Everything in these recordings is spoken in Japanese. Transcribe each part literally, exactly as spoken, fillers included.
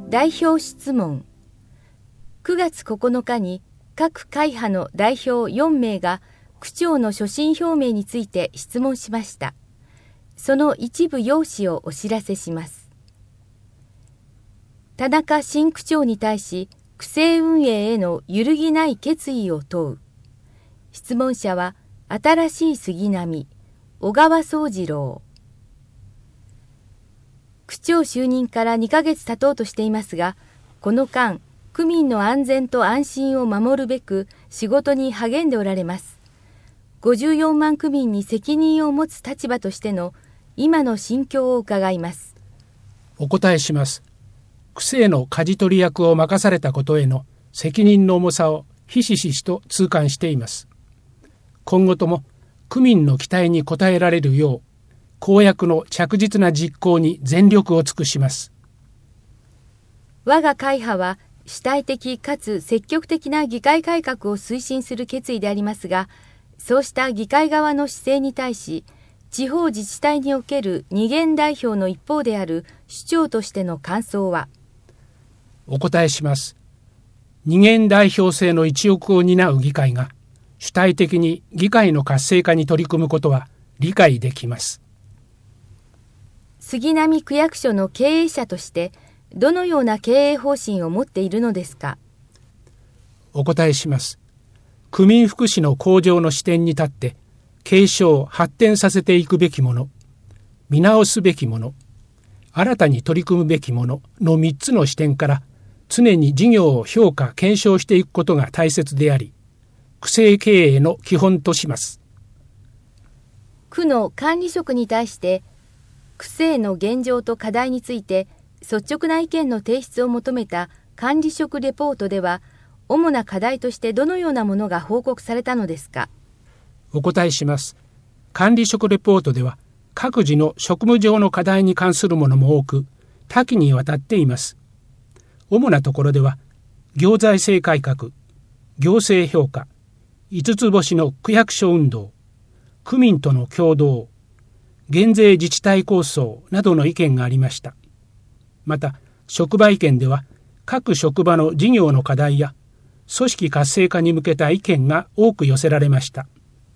代表質問。くがつここのかに各会派の代表よんめいが区長の所信表明について質問しました。その一部要旨をお知らせします。田中新区長に対し、区政運営への揺るぎない決意を問う。質問者は、新しい杉並、小川宗次郎。区長就任からにかげつ経とうとしていますが、この間、区民の安全と安心を守るべく仕事に励んでおられます。ごじゅうよんまん区民に責任を持つ立場としての今の心境を伺います。 お答えします。区政の舵取り役を任されたことへの責任の重さをひしひしと痛感しています。今後とも区民の期待に応えられるよう、公約の着実な実行に全力を尽くします。 我が会派は主体的かつ積極的な議会改革を推進する決意でありますが、そうした議会側の姿勢に対し、地方自治体における二元代表の一方である首長としての感想は。 お答えします。二元代表制の一翼を担う議会が主体的に議会の活性化に取り組むことは理解できます。 杉並区役所の経営者としてどのような経営方針を持っているのですか。 お答えします。区民福祉の向上の視点に立って継承発展させていくべきもの、見直すべきもの、新たに取り組むべきもののみっつの視点から常に事業を評価検証していくことが大切であり、区政経営の基本とします。 区の管理職に対して区政の現状と課題について率直な意見の提出を求めた管理職レポートでは、主な課題としてどのようなものが報告されたのですか。 お答えします。管理職レポートでは各自の職務上の課題に関するものも多く、多岐にわたっています。主なところでは、行財政改革、行政評価、五つ星の区役所運動、区民との協働、減税自治体構想などの意見がありました。また、職場意見では、各職場の事業の課題や、組織活性化に向けた意見が多く寄せられました。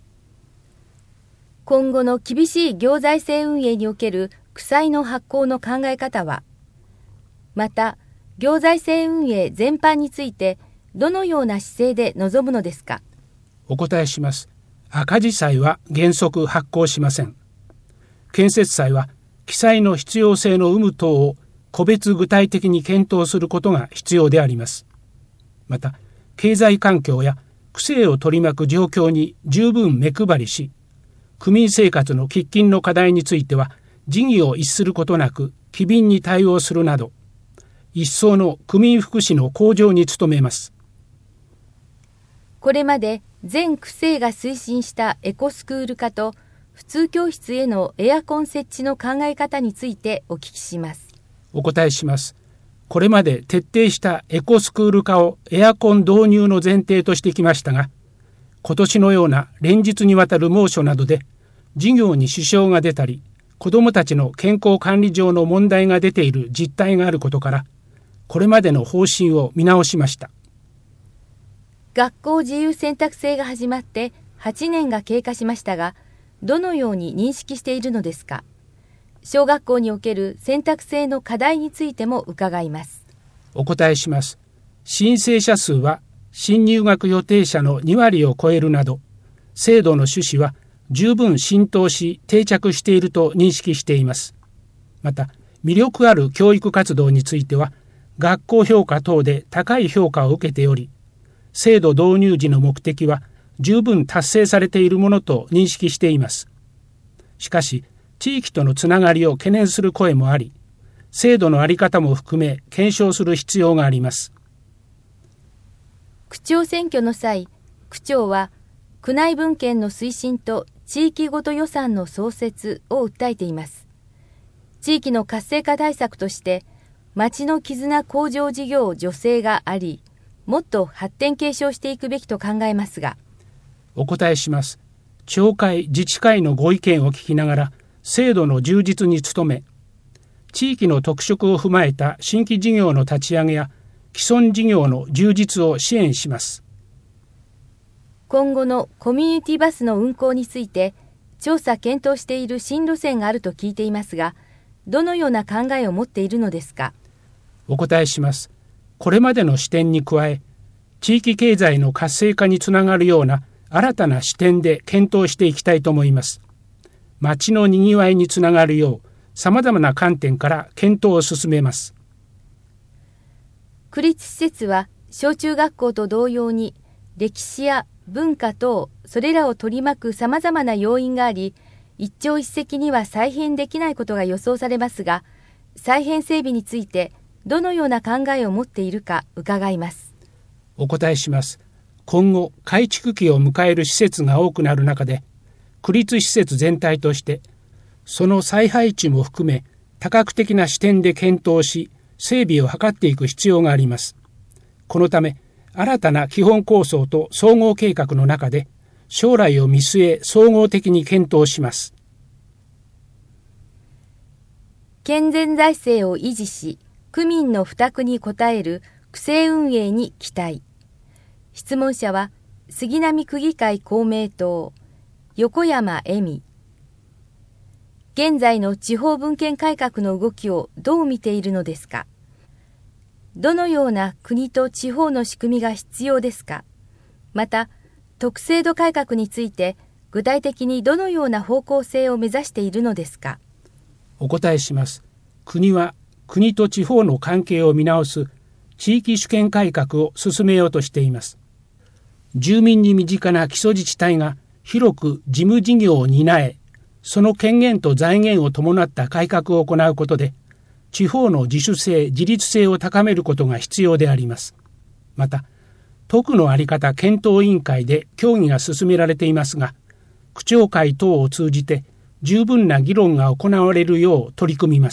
今後の厳しい行財政運営における区債の発行の考え方は、また、行財政運営全般についてどのような姿勢で臨むのですか。 お答えします。赤字債は原則発行しません。建設債は記載の必要性の有無等を個別具体的に検討することが必要であります。また、経済環境や区政を取り巻く状況に十分目配りし、区民生活の喫緊の課題については時宜を逸することなく機敏に対応するなど、一層の区民福祉の向上に努めます。 これまで全区政が推進したエコスクール化と普通教室へのエアコン設置の考え方についてお聞きします。 お答えします。これまで徹底したエコスクール化をエアコン導入の前提としてきましたが、今年のような連日にわたる猛暑などで事業に支障が出たり、子どもたちの健康管理上の問題が出ている実態があることから、これまでの方針を見直しました。 学校自由選択制が始まってはちねんが経過しましたが、どのように認識しているのですか。小学校における選択制の課題についても伺います。 お答えします。申請者数は新入学予定者のにわりを超えるなど、制度の趣旨は十分浸透し定着していると認識しています。また、魅力ある教育活動については、学校評価等で高い評価を受けており、制度導入時の目的は十分達成されているものと認識しています。しかし、地域とのつながりを懸念する声もあり、制度の在り方も含め検証する必要があります。 区長選挙の際、区長は区内分権の推進と地域ごと予算の創設を訴えています。地域の活性化対策として、町の絆向上事業助成があり、もっと発展継承していくべきと考えますが。 お答えします。町会自治会のご意見を聞きながら制度の充実に努め、 地域の特色を踏まえた新規事業の立ち上げや既存事業の充実を支援します。 今後のコミュニティバスの運行について調査検討している新路線があると聞いていますが、どのような考えを持っているのですか？ お答えします。これまでの視点に加え、地域経済の活性化につながるような新たな視点で検討していきたいと思います。町のにぎわいにつながるよう、さまざまな観点から検討を進めます。 区立施設は小中学校と同様に歴史や文化等それらを取り巻くさまざまな要因があり、一朝一夕には再編できないことが予想されますが、再編整備についてどのような考えを持っているか伺います。 お答えします。今後改築期を迎える施設が多くなる中で、区立施設全体としてその再配置も含め多角的な視点で検討し、整備を図っていく必要があります。このため新たな基本構想と総合計画の中で将来を見据え総合的に検討します。 健全財政を維持し、区民の負託に応える区政運営に期待。質問者は杉並区議会公明党横山恵美。現在の地方分権改革の動きをどう見ているのですか？どのような国と地方の仕組みが必要ですか？また、特制度改革について具体的にどのような方向性を目指しているのですか？ お答えします。国は国と地方の関係を見直す地域主権改革を進めようとしています。住民に身近な基礎自治体が広く事務事業を担え、その権限と財源を伴った改革を行うことで、地方の自主性・自立性を高めることが必要であります。また、都区の在り方検討委員会で協議が進められていますが、区長会等を通じて十分な議論が行われるよう取り組みます。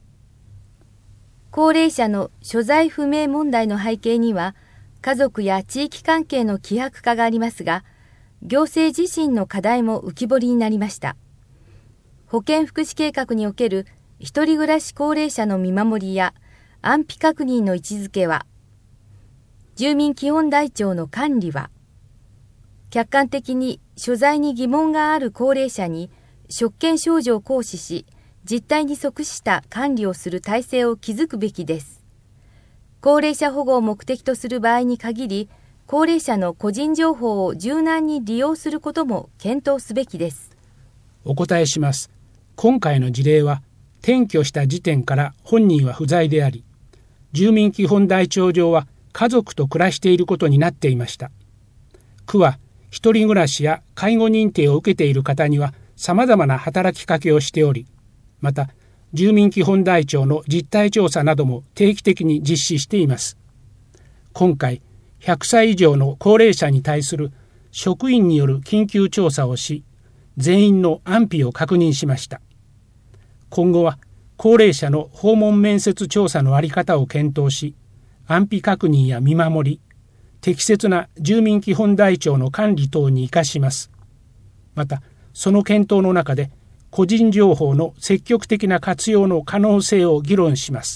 高齢者の所在不明問題の背景には、家族や地域関係の希薄化がありますが、行政自身の課題も浮き彫りになりました。保健福祉計画における一人暮らし高齢者の見守りや安否確認の位置づけは、住民基本台帳の管理は、客観的に所在に疑問がある高齢者に職権証示を行使し、実態に即した管理をする体制を築くべきです。高齢者保護を目的とする場合に限り、高齢者の個人情報を柔軟に利用することも検討すべきです。 お答えします。今回の事例は、転居した時点から本人は不在であり、住民基本台帳上は家族と暮らしていることになっていました。区は一人暮らしや介護認定を受けている方には様々な働きかけをしており、また住民基本台帳の実態調査なども定期的に実施しています。今回、ひゃくさい以上の高齢者に対する職員による緊急調査をし、全員の安否を確認しました。今後は高齢者の訪問面接調査の在り方を検討し、安否確認や見守り、適切な住民基本台帳の管理等に生かします。また、その検討の中で、個人情報の積極的な活用の可能性を議論します。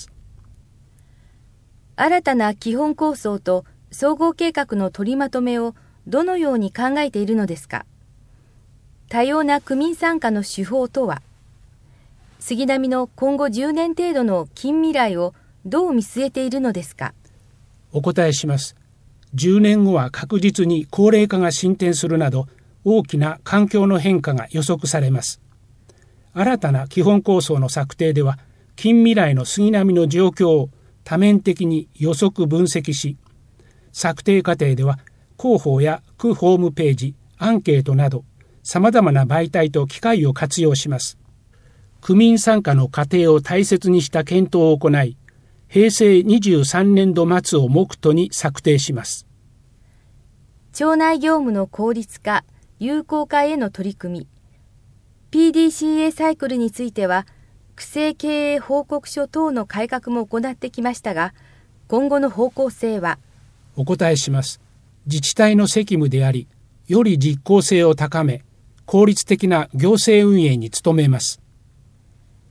新たな基本構想と総合計画の取りまとめをどのように考えているのですか？多様な区民参加の手法とは？杉並の今後じゅうねん程度の近未来をどう見据えているのですか？ お答えします。じゅうねんごは確実に高齢化が進展するなど、大きな環境の変化が予測されます。新たな基本構想の策定では、近未来の杉並の状況を多面的に予測分析し、策定過程では広報や区ホームページ、アンケートなど、さまざまな媒体と機会を活用します。区民参加の過程を大切にした検討を行い、へいせいにじゅうさんねんど末を目途に策定します。 町内業務の効率化、有効化への取り組み、ピーディーシーエー サイクルについては、区政経営報告書等の改革も行ってきましたが、今後の方向性は？ お答えします。自治体の責務であり、より実効性を高め、効率的な行政運営に努めます。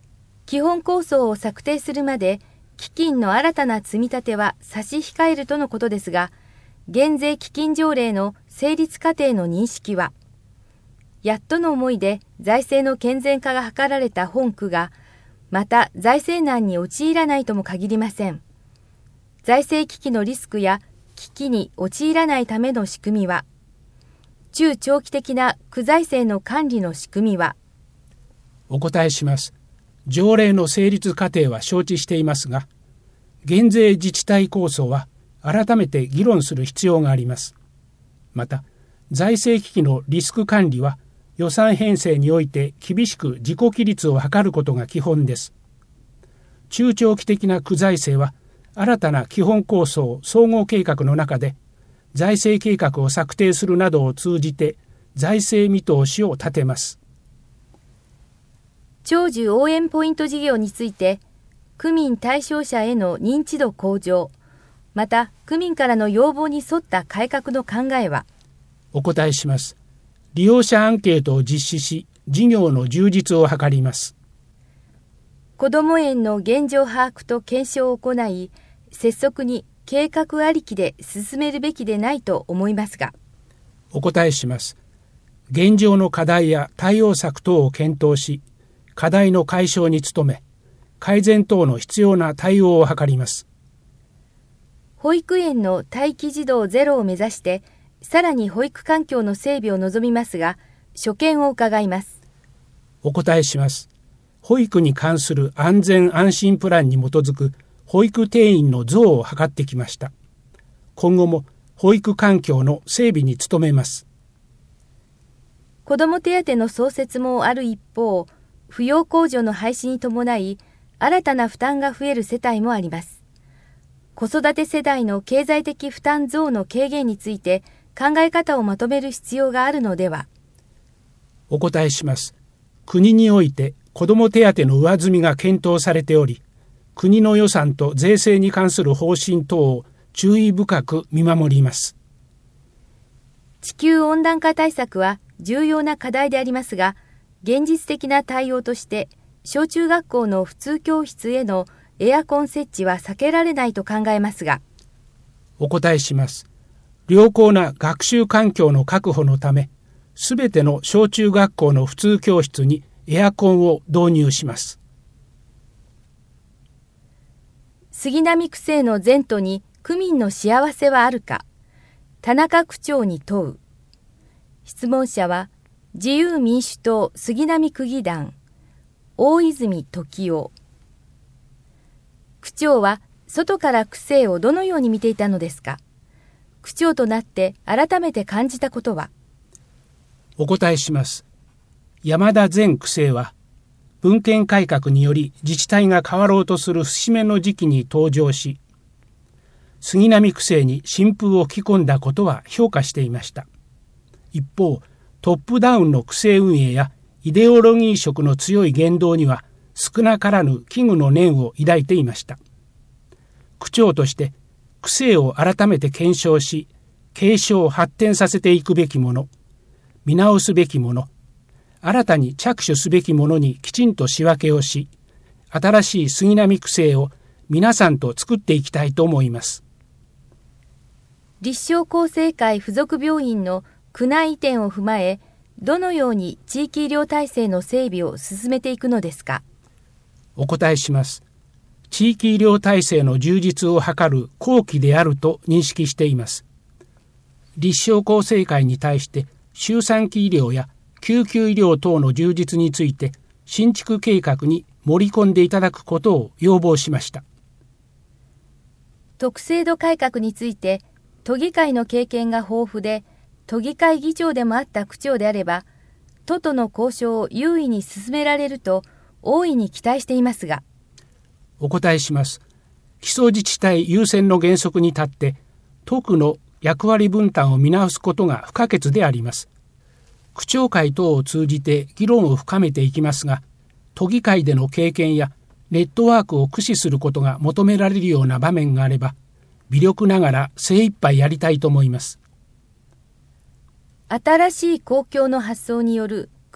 基本構想を策定するまで基金の新たな積み立ては差し控えるとのことですが、減税基金条例の成立過程の認識は、やっとの思いで財政の健全化が図られた本区が、また財政難に陥らないとも限りません。財政危機のリスクや危機に陥らないための仕組みは、中長期的な区財政の管理の仕組みは。 お答えします。条例の成立過程は承知していますが、減税自治体構想は改めて議論する必要があります。また、財政危機のリスク管理は予算編成において厳しく自己規律を図ることが基本です。中長期的な区財政は新たな基本構想総合計画の中で財政計画を策定するなどを通じて財政見通しを立てます。 長寿応援ポイント事業について、区民対象者への認知度向上、また区民からの要望に沿った改革の考えは。 お答えします。利用者アンケートを実施し、事業の充実を図ります。 こども園の現状把握と検証を行い、拙速に計画ありきで進めるべきでないと思いますが。 お答えします。現状の課題や対応策等を検討し、課題の解消に努め、改善等の必要な対応を図ります。 保育園の待機児童ゼロを目指して、さらに保育環境の整備を望みますが、所見を伺います。 お答えします。保育に関する安全安心プランに基づく保育定員の増を図ってきました。今後も保育環境の整備に努めます。 子ども手当の創設もある一方、扶養控除の廃止に伴い、新たな負担が増える世帯もあります。子育て世代の経済的負担増の軽減について考え方をまとめる必要があるのでは。 お答えします。国において子ども手当の上積みが検討されており、国の予算と税制に関する方針等を注意深く見守ります。 地球温暖化対策は重要な課題でありますが、現実的な対応として小中学校の普通教室へのエアコン設置は避けられないと考えますが。 お答えします。良好な学習環境の確保のため、すべての小中学校の普通教室にエアコンを導入します。 杉並区政の前途に区民の幸せはあるか、田中区長に問う。質問者は自由民主党杉並区議団大泉時夫。区長は外から区政をどのように見ていたのですか。区長となって改めて感じたことは。 お答えします。山田前区政は文献改革により自治体が変わろうとする節目の時期に登場し、杉並区政に新風を吹き込んだことは評価していました。一方、トップダウンの区政運営やイデオロギー色の強い言動には少なからぬ危惧の念を抱いていました。区長として区政を改めて検証し、継承発展させていくべきもの、見直すべきもの、新たに着手すべきものにきちんと仕分けをし、新しい杉並区政を皆さんと作っていきたいと思います。 立正厚生会附属病院の区内移転を踏まえ、どのように地域医療体制の整備を進めていくのですか。 お答えします。地域医療体制の充実を図る好機であると認識しています。立正厚生会に対して周産期医療や救急医療等の充実について新築計画に盛り込んでいただくことを要望しました。 特制度改革について都議会の経験が豊富で都議会議長でもあった区長であれば都との交渉を優位に進められると大いに期待していますが。 お答えします。基礎自治体優先の原則に立って都区の役割分担を見直すことが不可欠であります。区長会等を通じて議論を深めていきますが、都議会での経験やネットワークを駆使することが求められるような場面があれば、微力ながら精一杯やりたいと思います。 新しい公共の発想による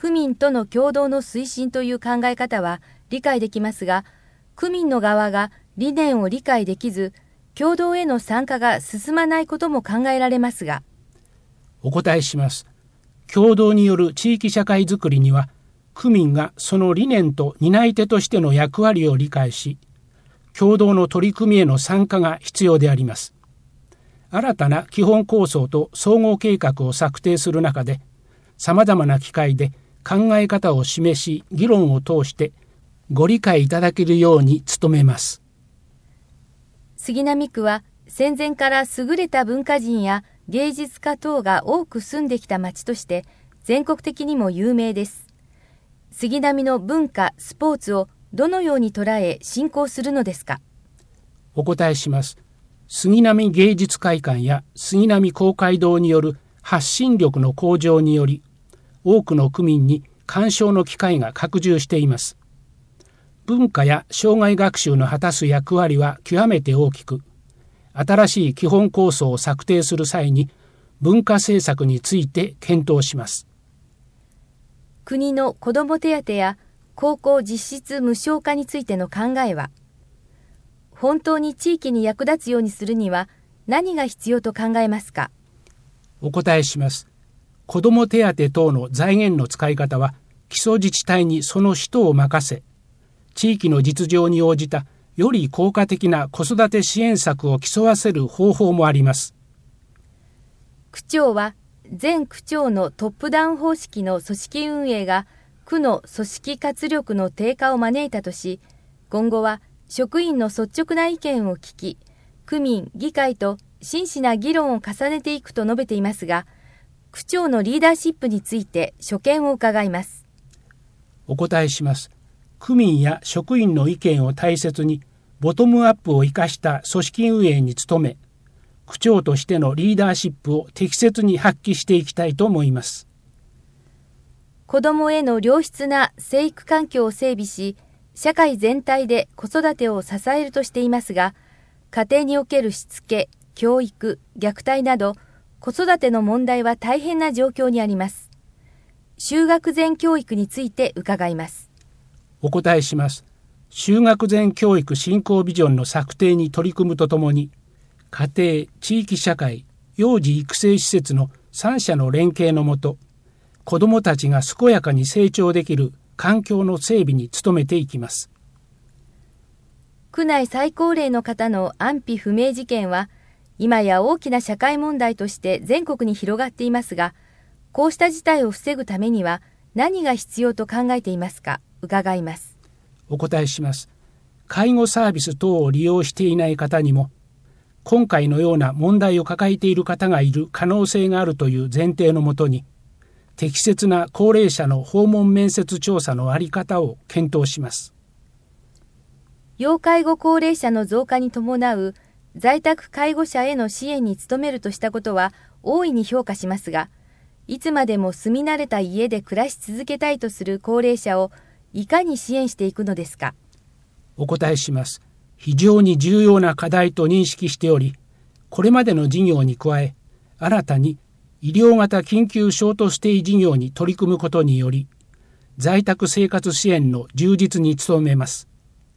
区民との共同の推進という考え方は理解できますが、区民の側が理念を理解できず、共同への参加が進まないことも考えられますが。 お答えします。共同による地域社会づくりには、区民がその理念と担い手としての役割を理解し、共同の取り組みへの参加が必要であります。新たな基本構想と総合計画を策定する中で、さまざまな機会で考え方を示し、議論を通してご理解いただけるように努めます。 杉並区は戦前から優れた文化人や芸術家等が多く住んできた町として全国的にも有名です。杉並の文化・スポーツをどのように捉え振興するのですか。 お答えします。杉並芸術会館や杉並公会堂による発信力の向上により、多くの区民に鑑賞の機会が拡充しています。文化や生涯学習の果たす役割は極めて大きく、新しい基本構想を策定する際に文化政策について検討します。 国の子ども手当や高校実質無償化についての考えは、本当に地域に役立つようにするには何が必要と考えますか。 お答えします。子ども手当等の財源の使い方は、基礎自治体にその使途を任せ、地域の実情に応じたより効果的な子育て支援策を競わせる方法もあります。 区長は全区長のトップダウン方式の組織運営が区の組織活力の低下を招いたとし、今後は職員の率直な意見を聞き、区民・議会と真摯な議論を重ねていくと述べていますが、区長のリーダーシップについて所見を伺います。 お答えします。区民や職員の意見を大切に、ボトムアップを生かした組織運営に努め、区長としてのリーダーシップを適切に発揮していきたいと思います。 子どもへの良質な生育環境を整備し、社会全体で子育てを支えるとしていますが、家庭におけるしつけ、教育、虐待など、子育ての問題は大変な状況にあります。就学前教育について伺います。 お答えします。就学前教育振興ビジョンの策定に取り組むとともに、家庭、地域社会、幼児育成施設のさん者の連携のもと、子どもたちが健やかに成長できる環境の整備に努めていきます。 区内最高齢の方の安否不明事件は、今や大きな社会問題として全国に広がっていますが、こうした事態を防ぐためには何が必要と考えていますか、伺います。 お答えします。介護サービス等を利用していない方にも、今回のような問題を抱えている方がいる可能性があるという前提のもとに、適切な高齢者の訪問面接調査の在り方を検討します。 要介護高齢者の増加に伴う在宅介護者への支援に努めるとしたことは大いに評価しますが、いつまでも住み慣れた家で暮らし続けたいとする高齢者をいかに支援していくのですか。 お答えします。非常に重要な課題と認識しており、これまでの事業に加え、新たに医療型緊急ショートステイ事業に取り組むことにより、在宅生活支援の充実に努めます。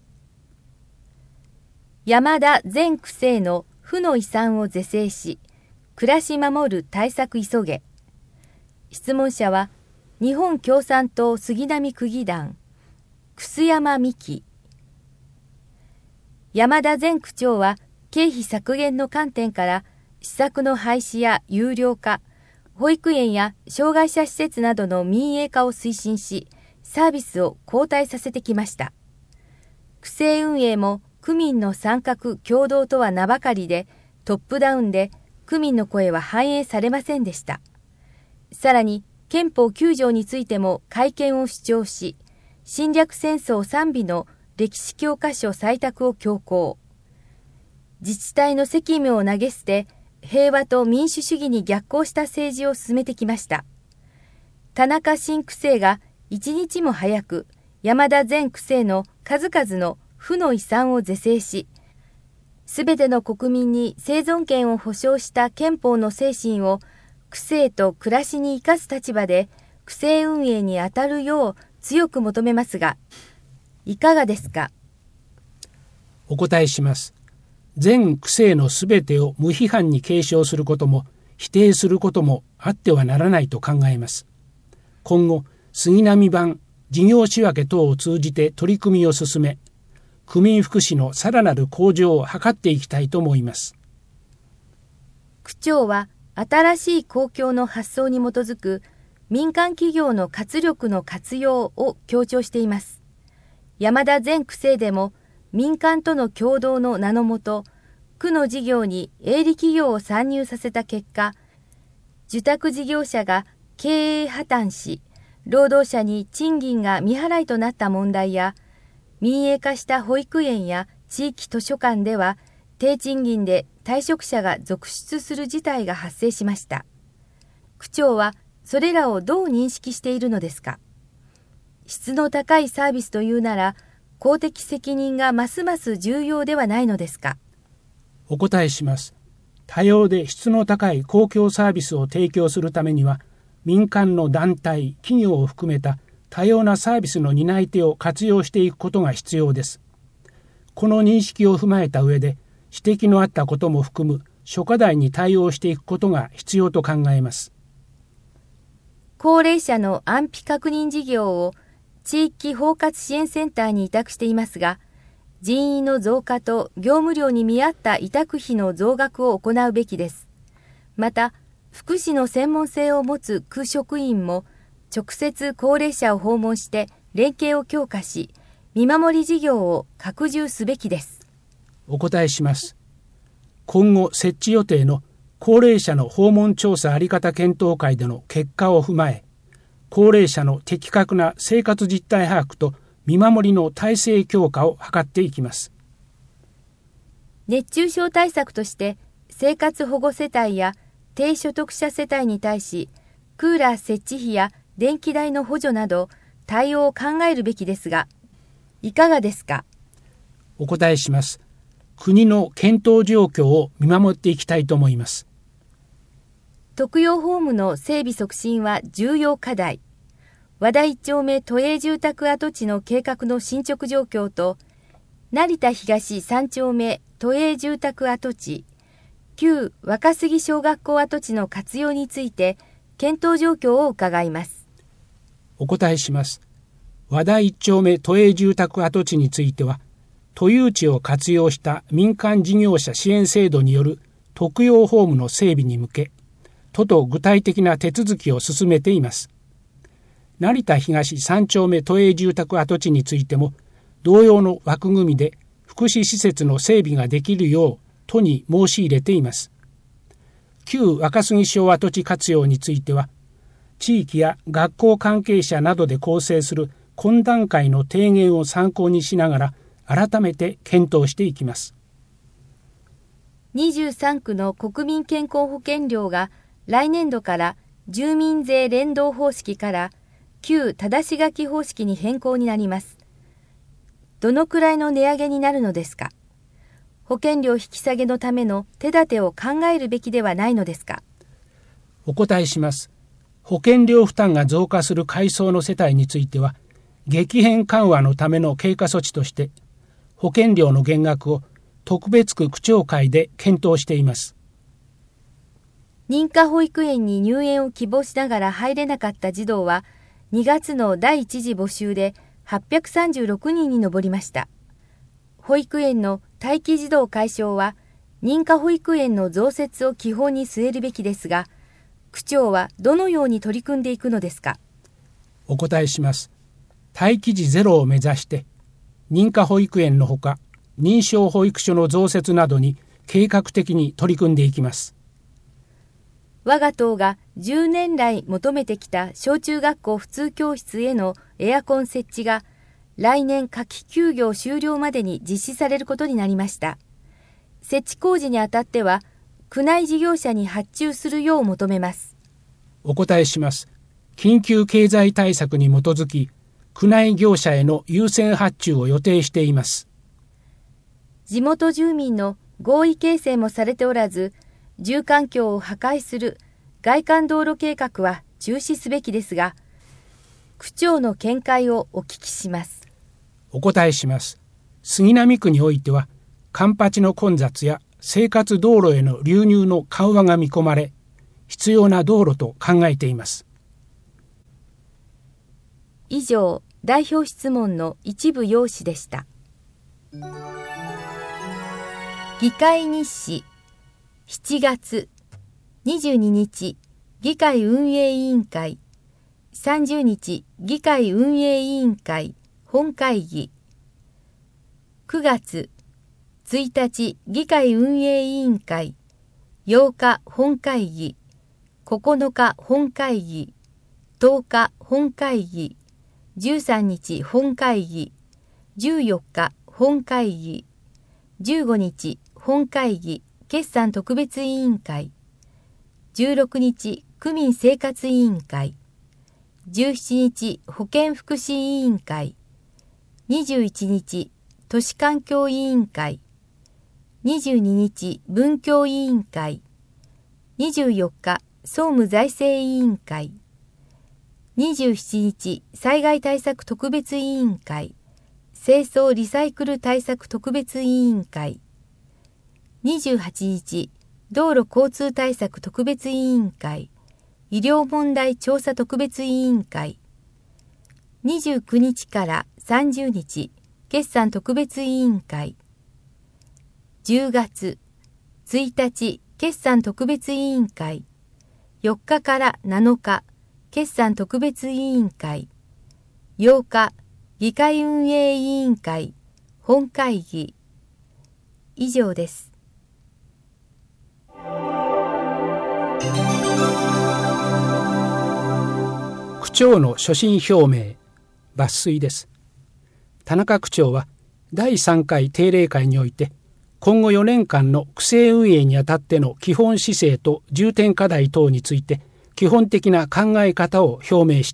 山田前区政の負の遺産を是正し、暮らし守る対策急げ。質問者は、日本共産党杉並区議団、楠山美希。山田前区長は、経費削減の観点から、施策の廃止や有料化、保育園や障害者施設などの民営化を推進し、サービスを後退させてきました。区政運営も、区民の参画共同とは名ばかりで、トップダウンで区民の声は反映されませんでした。さらに、憲法きゅう条についても改憲を主張し、侵略戦争賛美の歴史教科書採択を強行。自治体の責務を投げ捨て、平和と民主主義に逆行した政治を進めてきました。田中新区政が一日も早く山田前区政の数々の負の遺産を是正し、すべての国民に生存権を保障した憲法の精神を区政と暮らしに生かす立場で区政運営に当たるよう強く求めますが、いかがですか。 お答えします。全区政のすべてを無批判に継承することも否定することもあってはならないと考えます。今後、杉並版事業仕分け等を通じて取り組みを進め、区民福祉のさらなる向上を図っていきたいと思います。 区長は新しい公共の発想に基づく民間企業の活力の活用を強調しています。山田前区政でも民間との共同の名のもと、区の事業に営利企業を参入させた結果、受託事業者が経営破綻し、労働者に賃金が未払いとなった問題や、民営化した保育園や地域図書館では、低賃金で退職者が続出する事態が発生しました。区長はそれらをどう認識しているのですか。質の高いサービスというなら、公的責任がますます重要ではないのですか。 お答えします。多様で質の高い公共サービスを提供するためには、民間の団体、企業を含めた多様なサービスの担い手を活用していくことが必要です。この認識を踏まえた上で、指摘のあったことも含む諸課題に対応していくことが必要と考えます。 高齢者の安否確認事業を地域包括支援センターに委託していますが、人員の増加と業務量に見合った委託費の増額を行うべきです。また、福祉の専門性を持つ区職員も直接高齢者を訪問して連携を強化し、見守り事業を拡充すべきです。 お答えします。今後設置予定の高齢者の訪問調査あり方検討会での結果を踏まえ、高齢者の的確な生活実態把握と見守りの体制強化を図っていきます。 熱中症対策として生活保護世帯や低所得者世帯に対し、クーラー設置費や電気代の補助など対応を考えるべきですが、いかがですか。 お答えします。国の検討状況を見守っていきたいと思います。 特養ホームの整備促進は重要課題。和田一丁目都営住宅跡地の計画の進捗状況と、成田東三丁目都営住宅跡地、旧若杉小学校跡地の活用について検討状況を伺います。 お答えします。和田一丁目都営住宅跡地については、都有地を活用した民間事業者支援制度による特養ホームの整備に向け、都と具体的な手続きを進めています。成田東三丁目都営住宅跡地についても、同様の枠組みで福祉施設の整備ができるよう都に申し入れています。旧若杉小跡地活用については、地域や学校関係者などで構成する懇談会の提言を参考にしながら、改めて検討していきます。 にじゅうさん区の国民健康保険料が来年度から住民税連動方式から旧ただし書き方式に変更になります。どのくらいの値上げになるのですか。保険料引き下げのための手立てを考えるべきではないのですか。 お答えします。保険料負担が増加する階層の世帯については、激変緩和のための経過措置として、保険料の減額を特別区区長会で検討しています。 認可保育園に入園を希望しながら入れなかった児童は、にがつのだいいち次募集ではっぴゃくさんじゅうろくにんに上りました。保育園の待機児童解消は、認可保育園の増設を基本に据えるべきですが、区長はどのように取り組んでいくのですか。 お答えします。待機児ゼロを目指して、認可保育園のほか認証保育所の増設などに計画的に取り組んでいきます。 我が党がじゅうねん来求めてきた小中学校普通教室へのエアコン設置が来年夏季休業終了までに実施されることになりました。設置工事にあたっては区内事業者に発注するよう求めます。 お答えします。緊急経済対策に基づき区内業者への優先発注を予定しています。 地元住民の合意形成もされておらず、住環境を破壊する外環道路計画は中止すべきですが、 区長の見解をお聞きします。 お答えします。杉並区においては、環八の混雑や生活道路への流入の緩和が見込まれ、必要な道路と考えています。 以上、代表質問の一部要旨でした。議会日誌しちがつにじゅうににち議会運営委員会、さんじゅうにち議会運営委員会本会議、くがつついたち議会運営委員会、ようか本会議、ここのか本会議、とおか本会議、じゅうさんにち本会議、じゅうよっか本会議、じゅうごにち本会議決算特別委員会、じゅうろくにち区民生活委員会、じゅうしちにち保健福祉委員会、にじゅういちにち都市環境委員会、にじゅうににち文教委員会、にじゅうよっか総務財政委員会、にじゅうしちにち災害対策特別委員会、清掃リサイクル対策特別委員会、にじゅうはちにち道路交通対策特別委員会、医療問題調査特別委員会、にじゅうくにちからさんじゅうにち決算特別委員会、じゅうがつついたち決算特別委員会、よっかからなのか決算特別委員会、ようか議会運営委員会本会議。以上です。 区長の所信表明抜粋です。田中区長はだいさんかい定例会において、今後よねんかんの区政運営にあたっての基本姿勢と重点課題等について基本的な考え方を表明した。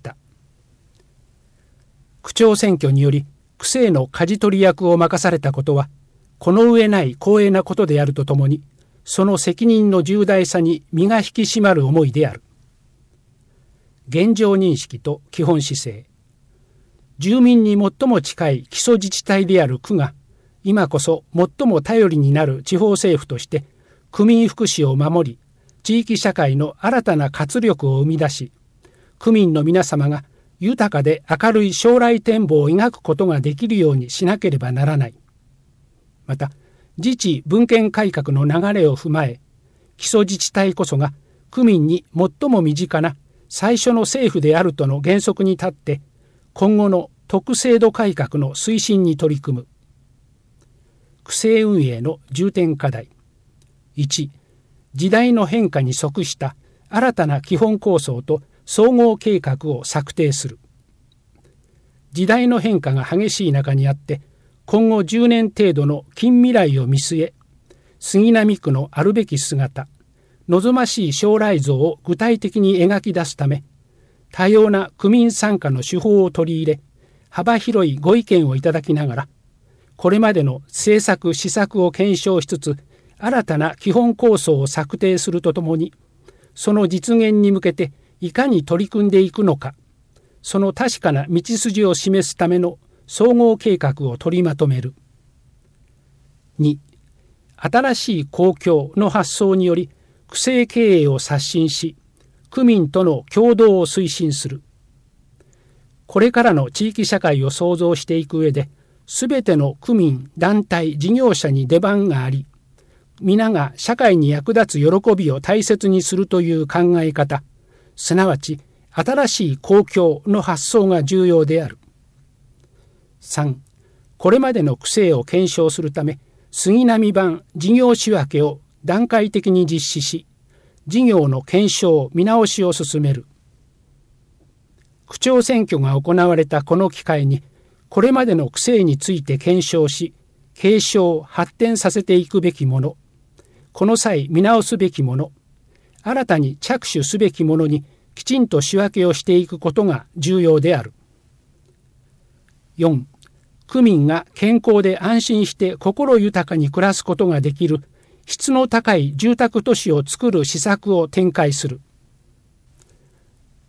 区長選挙により区政の舵取り役を任されたことはこの上ない光栄なことであるとともに、その責任の重大さに身が引き締まる思いである。現状認識と基本姿勢。住民に最も近い基礎自治体である区が、今こそ最も頼りになる地方政府として区民福祉を守り、地域社会の新たな活力を生み出し、区民の皆様が豊かで明るい将来展望を描くことができるようにしなければならない。また、自治分権改革の流れを踏まえ、基礎自治体こそが区民に最も身近な最初の政府であるとの原則に立って、今後の特制度改革の推進に取り組む。区政運営の重点課題。いち、時代の変化に即した新たな基本構想と総合計画を策定する。時代の変化が激しい中にあって、今後じゅうねん程度の近未来を見据え、杉並区のあるべき姿、望ましい将来像を具体的に描き出すため、多様な区民参加の手法を取り入れ、幅広いご意見をいただきながら、これまでの政策施策を検証しつつ、新たな基本構想を策定するとともに、その実現に向けていかに取り組んでいくのか、その確かな道筋を示すための総合計画を取りまとめる。に、新しい公共の発想により、区政経営を刷新し、区民との協働を推進する。これからの地域社会を創造していく上で、すべての区民、団体、事業者に出番があり、皆が社会に役立つ喜びを大切にするという考え方、すなわち新しい公共の発想が重要である。さん、これまでの区政を検証するため、杉並版事業仕分けを段階的に実施し、事業の検証、見直しを進める。区長選挙が行われたこの機会に、これまでの区政について検証し、継承、発展させていくべきもの、この際見直すべきもの、新たに着手すべきものにきちんと仕分けをしていくことが重要である。よん、区民が健康で安心して心豊かに暮らすことができる質の高い住宅都市を作る施策を展開する。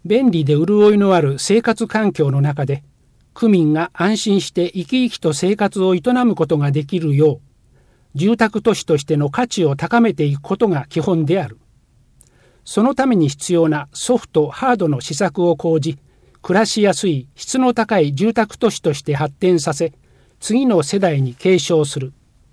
便利で潤いのある生活環境の中で、区民が安心して生き生きと生活を営むことができるよう、住宅都市としての価値を高めていくことが基本である。そのために必要なソフト・ハードの施策を講じ、暮らしやすい質の高い住宅都市として発展させ、次の世代に継承する。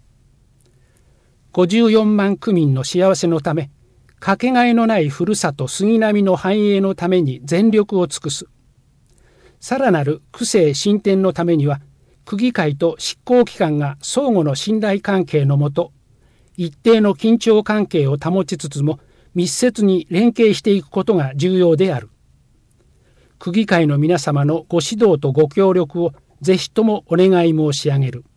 ごじゅうよんまん区民の幸せのため、かけがえのないふるさと杉並の繁栄のために全力を尽くす。さらなる区政進展のためには、区議会と執行機関が相互の信頼関係のもと、一定の緊張関係を保ちつつも密接に連携していくことが重要である。区議会の皆様のご指導とご協力をぜひともお願い申し上げる。